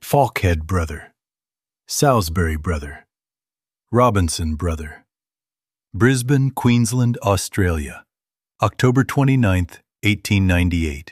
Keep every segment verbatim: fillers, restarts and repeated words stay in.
Falkhead brother, Salisbury brother, Robinson brother. Brisbane, Queensland, Australia, October twenty-ninth, eighteen ninety-eight.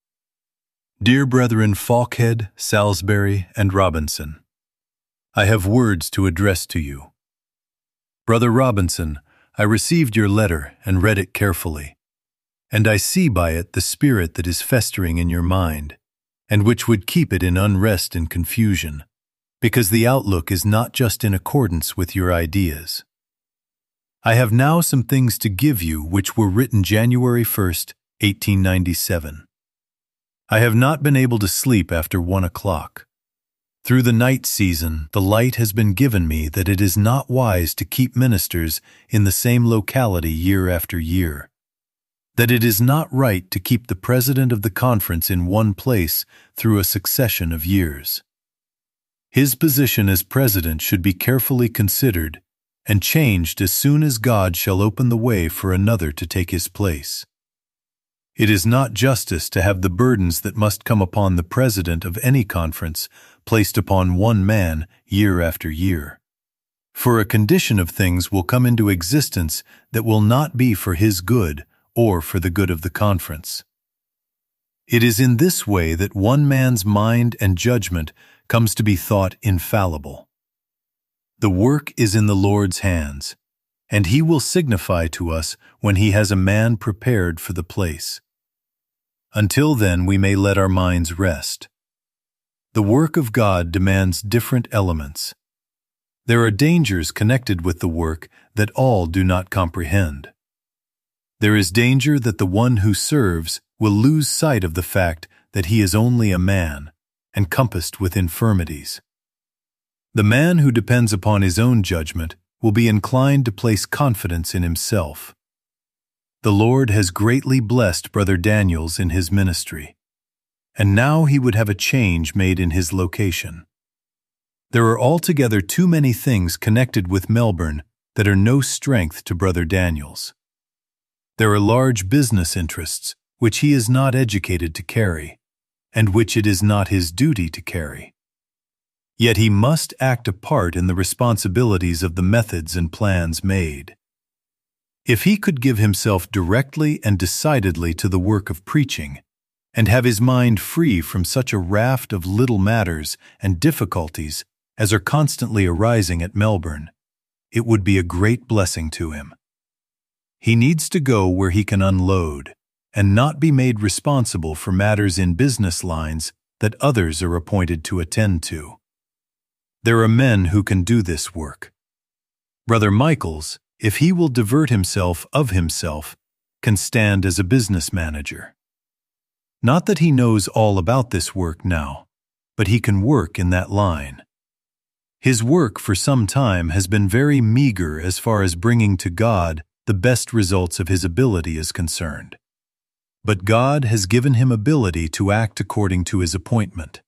Dear brethren Falkhead, Salisbury, and Robinson, I have words to address to you. Brother Robinson, I received your letter and read it carefully, and I see by it the spirit that is festering in your mind, and which would keep it in unrest and confusion, because the outlook is not just in accordance with your ideas. I have now some things to give you which were written January first, eighteen ninety-seven. I have not been able to sleep after one o'clock. Through the night season, the light has been given me that it is not wise to keep ministers in the same locality year after year, that it is not right to keep the president of the conference in one place through a succession of years. His position as president should be carefully considered and changed as soon as God shall open the way for another to take his place. It is not justice to have the burdens that must come upon the president of any conference placed upon one man year after year. For a condition of things will come into existence that will not be for his good or for the good of the conference. It is in this way that one man's mind and judgment comes to be thought infallible. The work is in the Lord's hands, and he will signify to us when he has a man prepared for the place. Until then we may let our minds rest. The work of God demands different elements. There are dangers connected with the work that all do not comprehend. There is danger that the one who serves will lose sight of the fact that he is only a man, and compassed with infirmities. The man who depends upon his own judgment will be inclined to place confidence in himself. The Lord has greatly blessed Brother Daniels in his ministry, and now he would have a change made in his location. There are altogether too many things connected with Melbourne that are no strength to Brother Daniels. There are large business interests which he is not educated to carry, and which it is not his duty to carry. Yet he must act a part in the responsibilities of the methods and plans made. If he could give himself directly and decidedly to the work of preaching, and have his mind free from such a raft of little matters and difficulties as are constantly arising at Melbourne, it would be a great blessing to him. He needs to go where he can unload, and not be made responsible for matters in business lines that others are appointed to attend to. There are men who can do this work. Brother Michaels, if he will divert himself of himself, can stand as a business manager. Not that he knows all about this work now, but he can work in that line. His work for some time has been very meager as far as bringing to God the best results of his ability is concerned. But God has given him ability to act according to his appointment.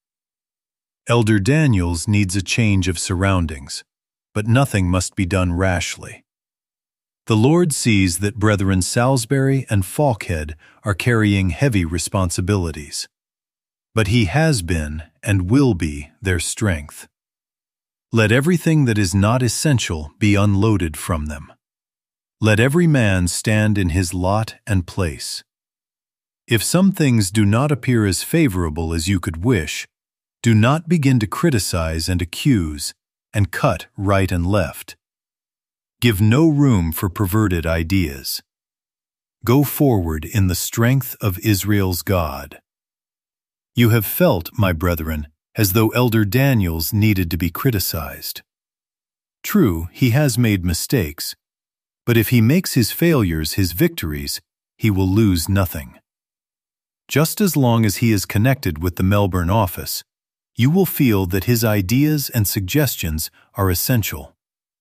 Elder Daniels needs a change of surroundings, but nothing must be done rashly. The Lord sees that brethren Salisbury and Falkhead are carrying heavy responsibilities, but he has been and will be their strength. Let everything that is not essential be unloaded from them. Let every man stand in his lot and place. If some things do not appear as favorable as you could wish, do not begin to criticize and accuse, and cut right and left. Give no room for perverted ideas. Go forward in the strength of Israel's God. You have felt, my brethren, as though Elder Daniels needed to be criticized. True, he has made mistakes, but if he makes his failures his victories, he will lose nothing. Just as long as he is connected with the Melbourne office, you will feel that his ideas and suggestions are essential.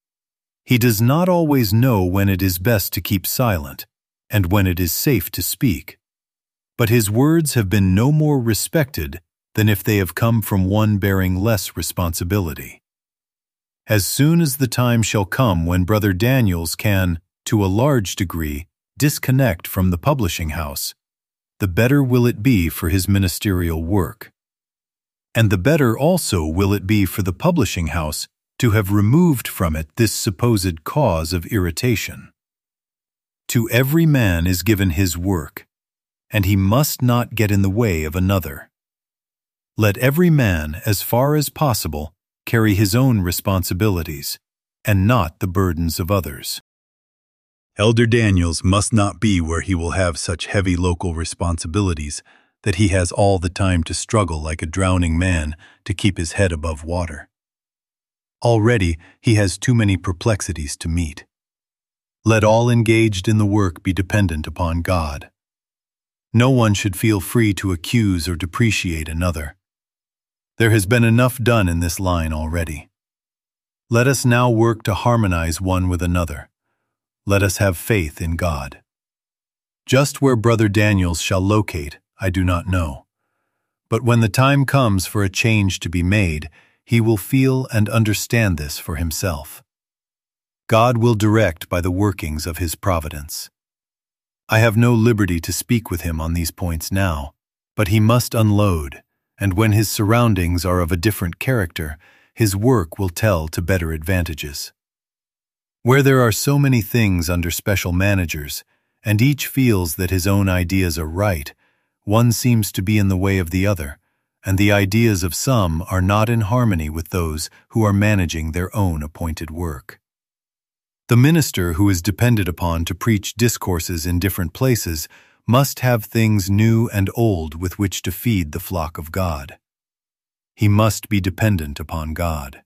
He does not always know when it is best to keep silent and when it is safe to speak, but his words have been no more respected than if they have come from one bearing less responsibility. As soon as the time shall come when Brother Daniels can, to a large degree, disconnect from the publishing house, the better will it be for his ministerial work. And the better also will it be for the publishing house to have removed from it this supposed cause of irritation. To every man is given his work, and he must not get in the way of another. Let every man, as far as possible, carry his own responsibilities, and not the burdens of others. Elder Daniels must not be where he will have such heavy local responsibilities that he has all the time to struggle like a drowning man to keep his head above water. Already he has too many perplexities to meet. Let all engaged in the work be dependent upon God. No one should feel free to accuse or depreciate another. There has been enough done in this line already. Let us now work to harmonize one with another. Let us have faith in God. Just where Brother Daniels shall locate, I do not know. But when the time comes for a change to be made, he will feel and understand this for himself. God will direct by the workings of his providence. I have no liberty to speak with him on these points now, but he must unload, and when his surroundings are of a different character, his work will tell to better advantages. Where there are so many things under special managers, and each feels that his own ideas are right, one seems to be in the way of the other, and the ideas of some are not in harmony with those who are managing their own appointed work. The minister who is depended upon to preach discourses in different places must have things new and old with which to feed the flock of God. He must be dependent upon God.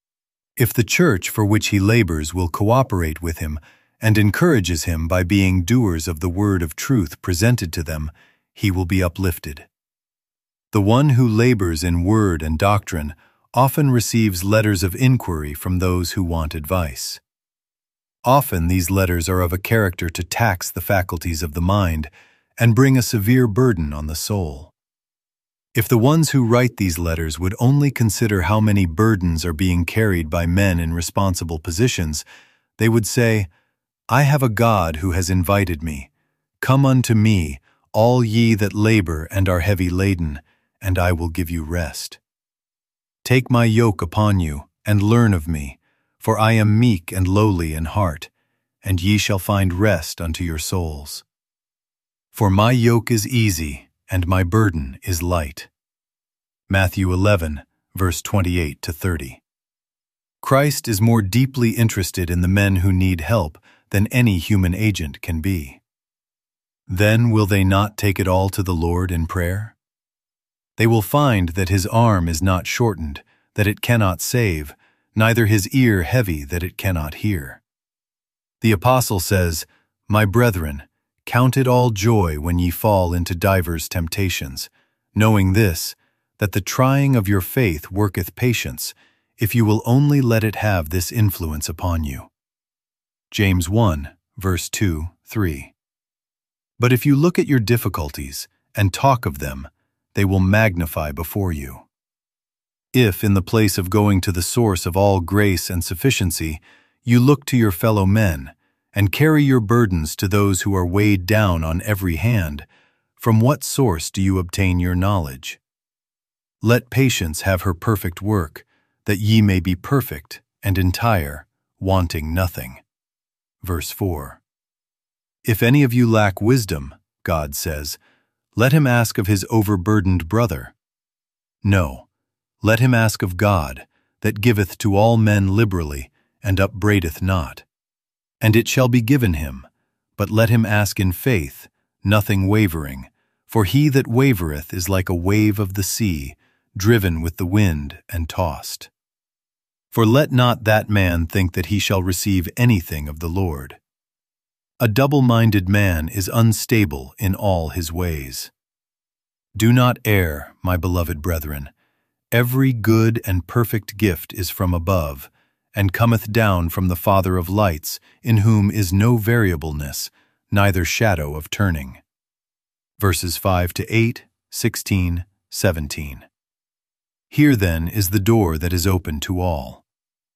If the church for which he labors will cooperate with him and encourages him by being doers of the word of truth presented to them, he will be uplifted. The one who labors in word and doctrine often receives letters of inquiry from those who want advice. Often these letters are of a character to tax the faculties of the mind and bring a severe burden on the soul. If the ones who write these letters would only consider how many burdens are being carried by men in responsible positions, they would say, "I have a God who has invited me. Come unto me, all ye that labor and are heavy laden, and I will give you rest. Take my yoke upon you, and learn of me, for I am meek and lowly in heart, and ye shall find rest unto your souls. For my yoke is easy, and my burden is light." Matthew eleven, verse twenty-eight to thirty. Christ is more deeply interested in the men who need help than any human agent can be. Then will they not take it all to the Lord in prayer? They will find that his arm is not shortened, that it cannot save, neither his ear heavy that it cannot hear. The apostle says, "My brethren, count it all joy when ye fall into divers temptations, knowing this, that the trying of your faith worketh patience, if you will only let it have this influence upon you." James one, verse two, three. But if you look at your difficulties and talk of them, they will magnify before you. If, in the place of going to the source of all grace and sufficiency, you look to your fellow men, and carry your burdens to those who are weighed down on every hand, from what source do you obtain your knowledge? Let patience have her perfect work, that ye may be perfect and entire, wanting nothing. Verse four. If any of you lack wisdom, God says, let him ask of his overburdened brother. No, let him ask of God, that giveth to all men liberally, and upbraideth not. And it shall be given him, but let him ask in faith, nothing wavering, for he that wavereth is like a wave of the sea, driven with the wind and tossed. For let not that man think that he shall receive anything of the Lord. A double-minded man is unstable in all his ways. Do not err, my beloved brethren. Every good and perfect gift is from above, and cometh down from the Father of lights, in whom is no variableness, neither shadow of turning. Verses five to eight, sixteen, seventeen. Here then is the door that is open to all.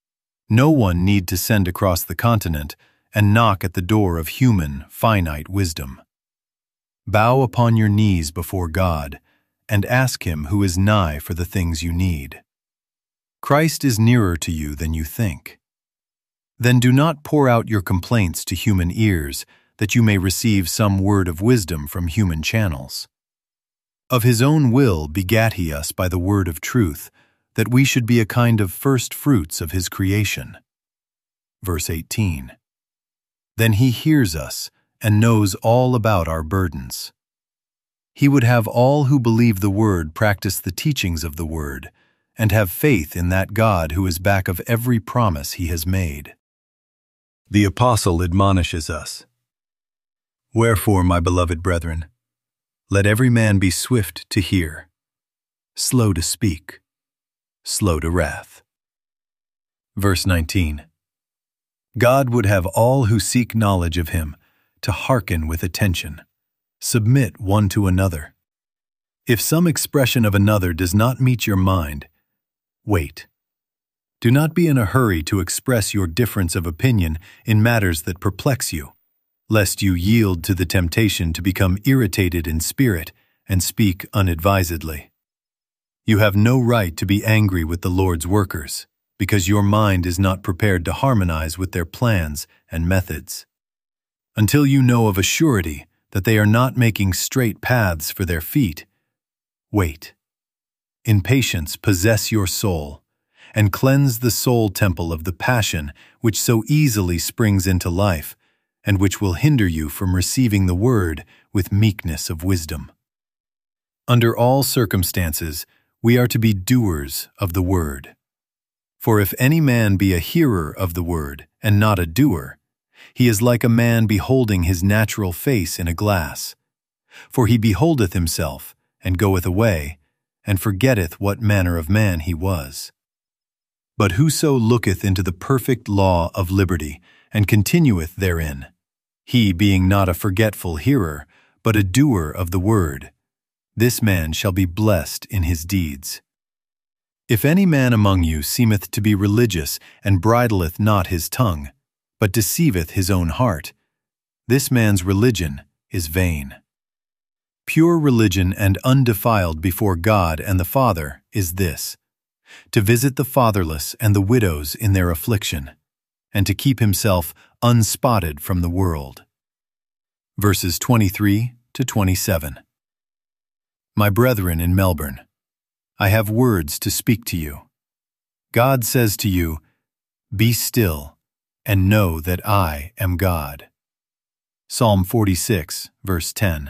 No one need to send across the continent and knock at the door of human, finite wisdom. Bow upon your knees before God, and ask him who is nigh for the things you need. Christ is nearer to you than you think. Then do not pour out your complaints to human ears, that you may receive some word of wisdom from human channels. Of his own will begat he us by the word of truth, that we should be a kind of first fruits of his creation. Verse eighteen. Then he hears us and knows all about our burdens. He would have all who believe the word practice the teachings of the word, and have faith in that God who is back of every promise he has made. The apostle admonishes us. Wherefore, my beloved brethren, let every man be swift to hear, slow to speak, slow to wrath. Verse nineteen. God would have all who seek knowledge of him to hearken with attention, submit one to another. If some expression of another does not meet your mind, wait. Do not be in a hurry to express your difference of opinion in matters that perplex you, lest you yield to the temptation to become irritated in spirit and speak unadvisedly. You have no right to be angry with the Lord's workers, because your mind is not prepared to harmonize with their plans and methods. Until you know of a surety that they are not making straight paths for their feet, wait. In patience possess your soul, and cleanse the soul temple of the passion which so easily springs into life, and which will hinder you from receiving the word with meekness of wisdom. Under all circumstances, we are to be doers of the word. For if any man be a hearer of the word, and not a doer, he is like a man beholding his natural face in a glass. For he beholdeth himself, and goeth away, and forgetteth what manner of man he was. But whoso looketh into the perfect law of liberty, and continueth therein, he being not a forgetful hearer, but a doer of the word, this man shall be blessed in his deeds. If any man among you seemeth to be religious, and bridleth not his tongue, but deceiveth his own heart, this man's religion is vain. Pure religion and undefiled before God and the Father is this, to visit the fatherless and the widows in their affliction, and to keep himself unspotted from the world. Verses twenty-three to twenty-seven. My brethren in Melbourne, I have words to speak to you. God says to you, be still, and know that I am God. Psalm forty-six, verse ten.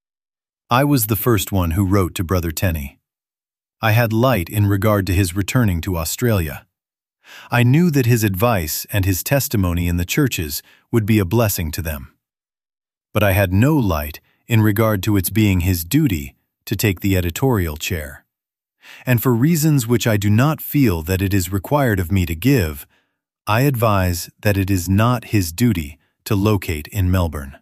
I was the first one who wrote to Brother Tenney. I had light in regard to his returning to Australia. I knew that his advice and his testimony in the churches would be a blessing to them. But I had no light in regard to its being his duty to take the editorial chair. And for reasons which I do not feel that it is required of me to give, I advise that it is not his duty to locate in Melbourne.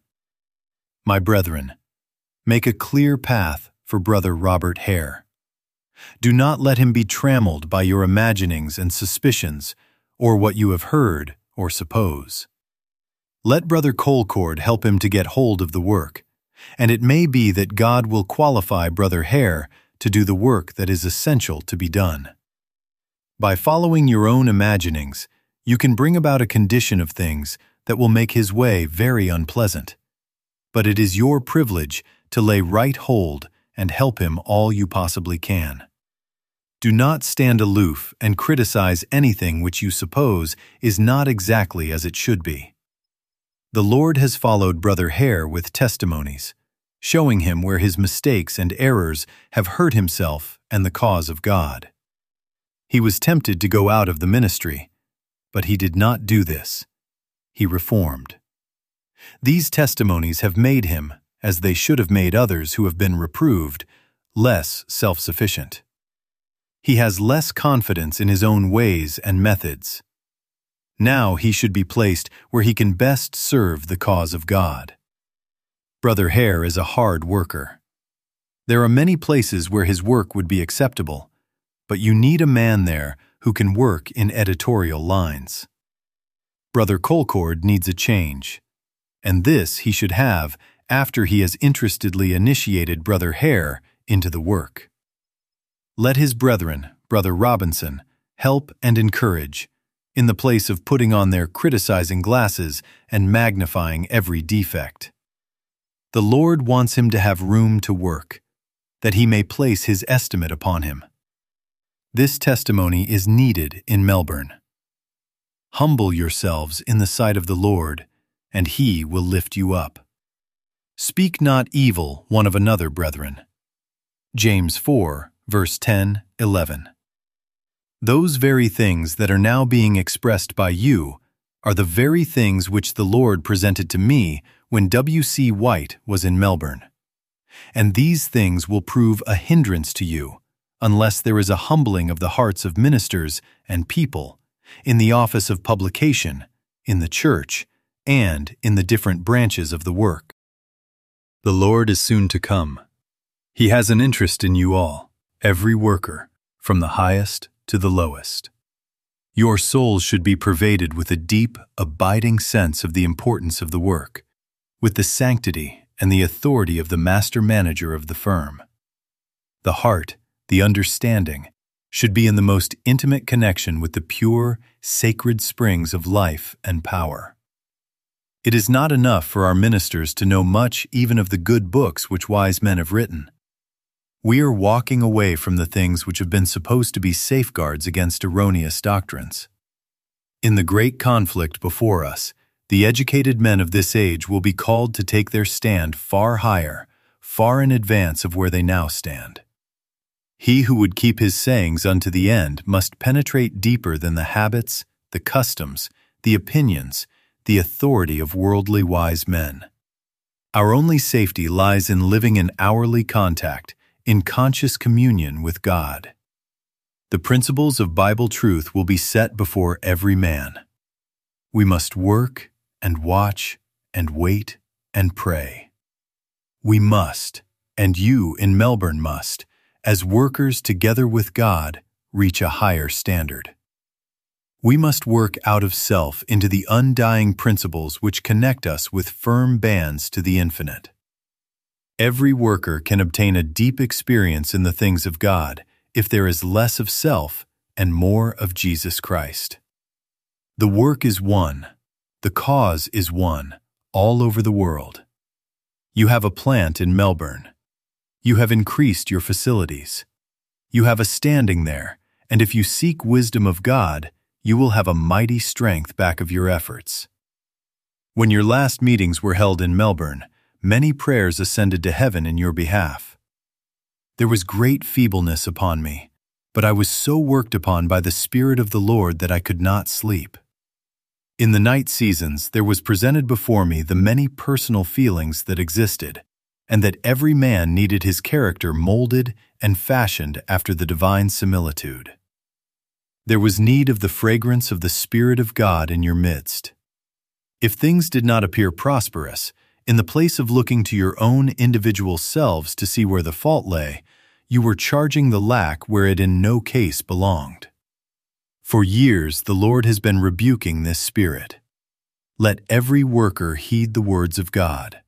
My brethren, make a clear path for Brother Robert Hare. Do not let him be trammeled by your imaginings and suspicions, or what you have heard or suppose. Let Brother Colcord help him to get hold of the work, and it may be that God will qualify Brother Hare to do the work that is essential to be done. By following your own imaginings, you can bring about a condition of things that will make his way very unpleasant. But it is your privilege to lay right hold and help him all you possibly can. Do not stand aloof and criticize anything which you suppose is not exactly as it should be. The Lord has followed Brother Hare with testimonies, showing him where his mistakes and errors have hurt himself and the cause of God. He was tempted to go out of the ministry, but he did not do this. He reformed. These testimonies have made him, as they should have made others who have been reproved, less self-sufficient. He has less confidence in his own ways and methods. Now he should be placed where he can best serve the cause of God. Brother Hare is a hard worker. There are many places where his work would be acceptable, but you need a man there who can work in editorial lines. Brother Colcord needs a change, and this he should have after he has interestedly initiated Brother Hare into the work. Let his brethren, Brother Robinson, help and encourage, in the place of putting on their criticizing glasses and magnifying every defect. The Lord wants him to have room to work, that he may place his estimate upon him. This testimony is needed in Melbourne. Humble yourselves in the sight of the Lord, and he will lift you up. Speak not evil one of another, brethren. James four, verse ten, eleven. Those very things that are now being expressed by you are the very things which the Lord presented to me when W C White was in Melbourne. And these things will prove a hindrance to you, unless there is a humbling of the hearts of ministers and people, in the office of publication, in the church, and in the different branches of the work. The Lord is soon to come. He has an interest in you all, every worker, from the highest to the lowest. Your souls should be pervaded with a deep, abiding sense of the importance of the work, with the sanctity and the authority of the master manager of the firm. The heart, the understanding, should be in the most intimate connection with the pure, sacred springs of life and power. It is not enough for our ministers to know much even of the good books which wise men have written. We are walking away from the things which have been supposed to be safeguards against erroneous doctrines. In the great conflict before us, the educated men of this age will be called to take their stand far higher, far in advance of where they now stand. He who would keep his sayings unto the end must penetrate deeper than the habits, the customs, the opinions, the authority of worldly wise men. Our only safety lies in living in hourly contact, in conscious communion with God. The principles of Bible truth will be set before every man. We must work and watch and wait and pray. We must, and you in Melbourne must, as workers together with God, reach a higher standard. We must work out of self into the undying principles which connect us with firm bands to the infinite. Every worker can obtain a deep experience in the things of God if there is less of self and more of Jesus Christ. The work is one, the cause is one, all over the world. You have a plant in Melbourne. You have increased your facilities. You have a standing there, and if you seek wisdom of God, you will have a mighty strength back of your efforts. When your last meetings were held in Melbourne, many prayers ascended to heaven in your behalf. There was great feebleness upon me, but I was so worked upon by the Spirit of the Lord that I could not sleep. In the night seasons, there was presented before me the many personal feelings that existed, and that every man needed his character molded and fashioned after the divine similitude. There was need of the fragrance of the Spirit of God in your midst. If things did not appear prosperous, in the place of looking to your own individual selves to see where the fault lay, you were charging the lack where it in no case belonged. For years the Lord has been rebuking this spirit. Let every worker heed the words of God.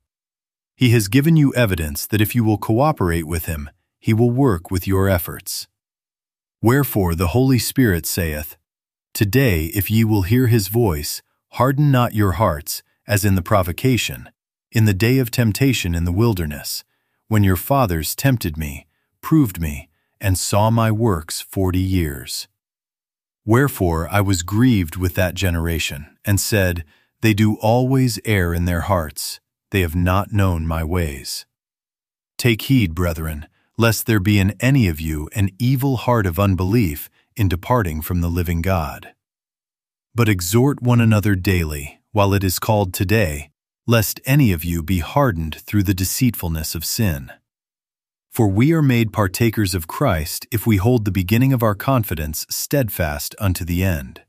He has given you evidence that if you will cooperate with Him, He will work with your efforts. Wherefore the Holy Spirit saith, Today, if ye will hear His voice, harden not your hearts, as in the provocation, in the day of temptation in the wilderness, when your fathers tempted me, proved me, and saw my works forty years. Wherefore I was grieved with that generation, and said, They do always err in their hearts, they have not known my ways. Take heed, brethren, lest there be in any of you an evil heart of unbelief in departing from the living God. But exhort one another daily, while it is called today, lest any of you be hardened through the deceitfulness of sin. For we are made partakers of Christ if we hold the beginning of our confidence steadfast unto the end.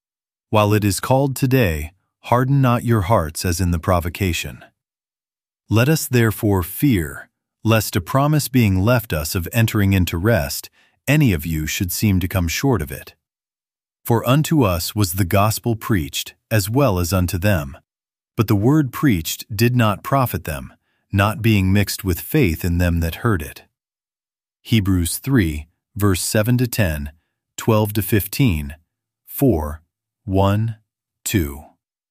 While it is called today, harden not your hearts as in the provocation. Let us therefore fear, lest a promise being left us of entering into rest, any of you should seem to come short of it. For unto us was the gospel preached, as well as unto them. But the word preached did not profit them, not being mixed with faith in them that heard it. Hebrews three, verse seven to ten, twelve to fifteen, four, one, two.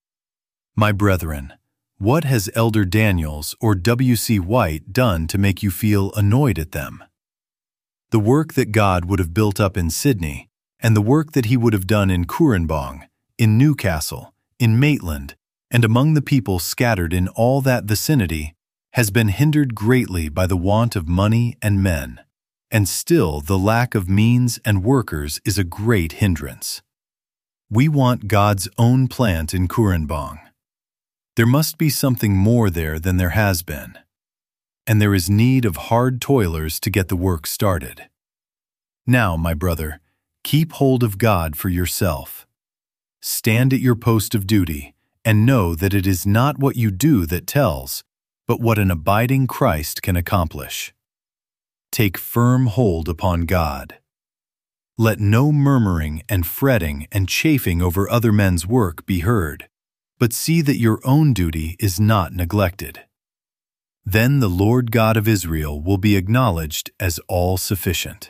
My brethren, what has Elder Daniels or W C White done to make you feel annoyed at them? The work that God would have built up in Sydney, and the work that he would have done in Cooranbong, in Newcastle, in Maitland, and among the people scattered in all that vicinity, has been hindered greatly by the want of money and men, and still the lack of means and workers is a great hindrance. We want God's own plant in Cooranbong. There must be something more there than there has been, and there is need of hard toilers to get the work started. Now, my brother, keep hold of God for yourself. Stand at your post of duty, and know that it is not what you do that tells, but what an abiding Christ can accomplish. Take firm hold upon God. Let no murmuring and fretting and chafing over other men's work be heard, but see that your own duty is not neglected. Then the Lord God of Israel will be acknowledged as all-sufficient.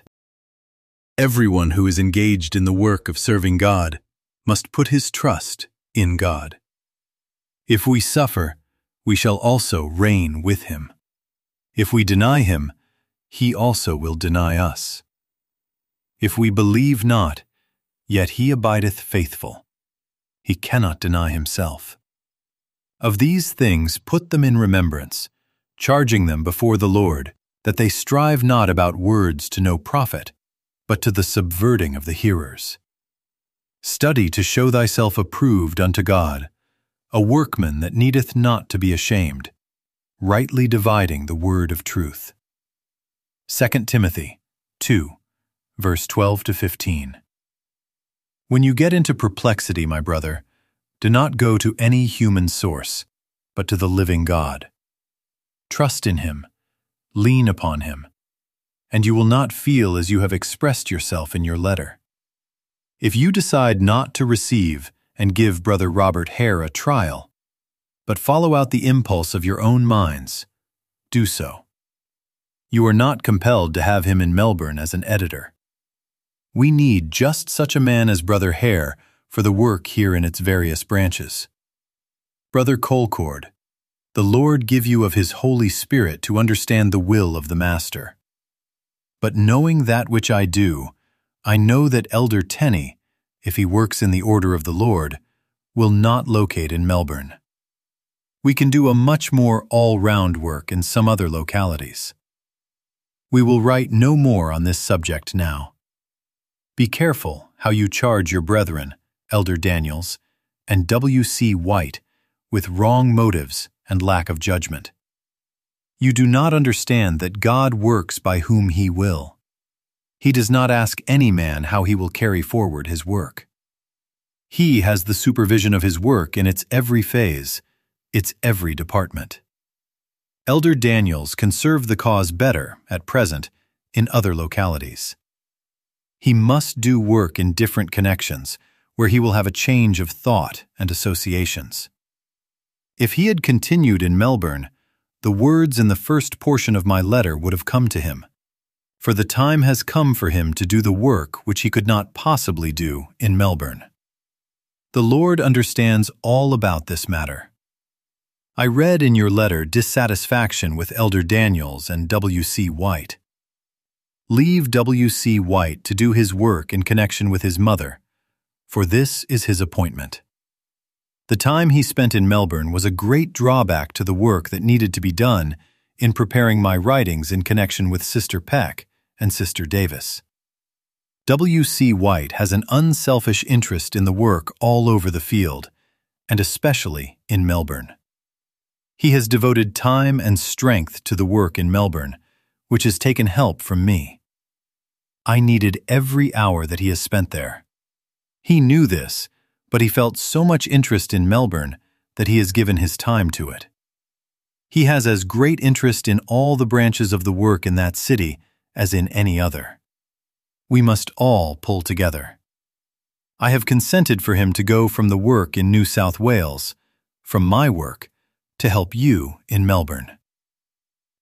Everyone who is engaged in the work of serving God must put his trust in God. If we suffer, we shall also reign with him. If we deny him, he also will deny us. If we believe not, yet he abideth faithful. He cannot deny himself. Of these things put them in remembrance, charging them before the Lord, that they strive not about words to no profit, but to the subverting of the hearers. Study to show thyself approved unto God, a workman that needeth not to be ashamed, rightly dividing the word of truth. Second Timothy two, verse twelve to fifteen. When you get into perplexity, my brother, do not go to any human source, but to the living God. Trust in him, lean upon him, and you will not feel as you have expressed yourself in your letter. If you decide not to receive and give Brother Robert Hare a trial, but follow out the impulse of your own minds, do so. You are not compelled to have him in Melbourne as an editor. We need just such a man as Brother Hare for the work here in its various branches. Brother Colcord, the Lord give you of his Holy Spirit to understand the will of the Master. But knowing that which I do, I know that Elder Tenney, if he works in the order of the Lord, will not locate in Melbourne. We can do a much more all-round work in some other localities. We will write no more on this subject now. Be careful how you charge your brethren, Elder Daniels, and W C White, with wrong motives and lack of judgment. You do not understand that God works by whom he will. He does not ask any man how he will carry forward his work. He has the supervision of his work in its every phase, its every department. Elder Daniels can serve the cause better, at present, in other localities. He must do work in different connections, where he will have a change of thought and associations. If he had continued in Melbourne, the words in the first portion of my letter would have come to him, for the time has come for him to do the work which he could not possibly do in Melbourne. The Lord understands all about this matter. I read in your letter dissatisfaction with Elder Daniels and W C White. Leave W C White to do his work in connection with his mother, for this is his appointment. The time he spent in Melbourne was a great drawback to the work that needed to be done in preparing my writings in connection with Sister Peck and Sister Davis. W C White has an unselfish interest in the work all over the field, and especially in Melbourne. He has devoted time and strength to the work in Melbourne, which has taken help from me. I needed every hour that he has spent there. He knew this, but he felt so much interest in Melbourne that he has given his time to it. He has as great interest in all the branches of the work in that city as in any other. We must all pull together. I have consented for him to go from the work in New South Wales, from my work, to help you in Melbourne.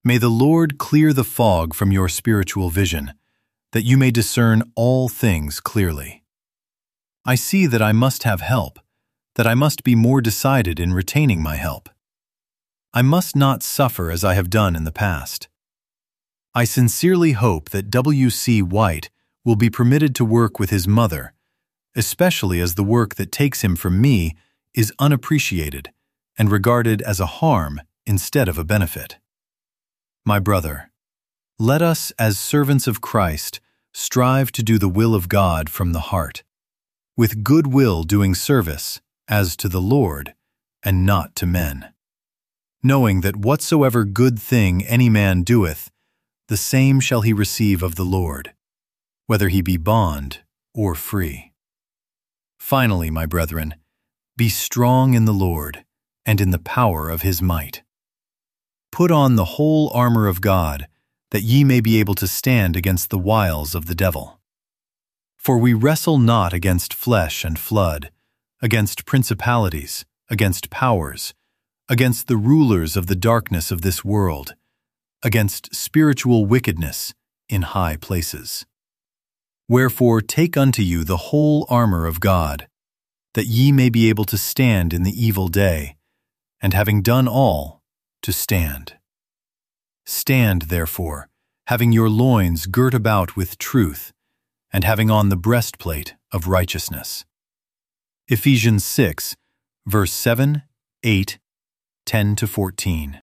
May the Lord clear the fog from your spiritual vision, that you may discern all things clearly. I see that I must have help, that I must be more decided in retaining my help. I must not suffer as I have done in the past. I sincerely hope that W C White will be permitted to work with his mother, especially as the work that takes him from me is unappreciated and regarded as a harm instead of a benefit. My brother, let us, as servants of Christ, strive to do the will of God from the heart, with good will doing service as to the Lord and not to men, knowing that whatsoever good thing any man doeth, the same shall he receive of the Lord, whether he be bond or free. Finally, my brethren, be strong in the Lord and in the power of his might. Put on the whole armor of God, that ye may be able to stand against the wiles of the devil. For we wrestle not against flesh and blood, against principalities, against powers, against the rulers of the darkness of this world, against spiritual wickedness in high places. Wherefore take unto you the whole armor of God, that ye may be able to stand in the evil day, and having done all, to stand. Stand, therefore, having your loins girt about with truth, and having on the breastplate of righteousness. Ephesians six, verse seven, eight, ten to fourteen.